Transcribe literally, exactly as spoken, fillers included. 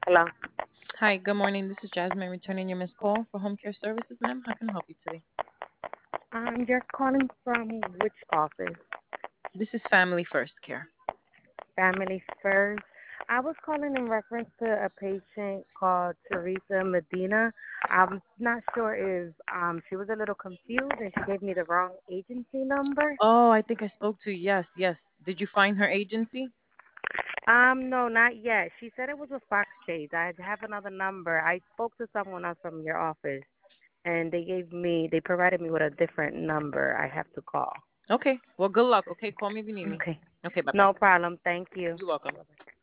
Hello. Hi, good morning. This is Jasmine returning your missed call for home care services, ma'am. How can I help you today? Um, you're calling from which office? This is Family First Care. Family First. I was calling in reference to a patient called Teresa Medina. I'm not sure if um she was a little confused and she gave me the wrong agency number. Oh, I think I spoke to you. Yes, yes. Did you find her agency? Um, no, not yet. She said it was a Fox Chase. I have another number. I spoke to someone else from your office, and they gave me, they provided me with a different number. I have to call. Okay. Well, good luck. Okay, call me if you need me. Okay. Okay, bye bye. No problem. Thank you. You're welcome.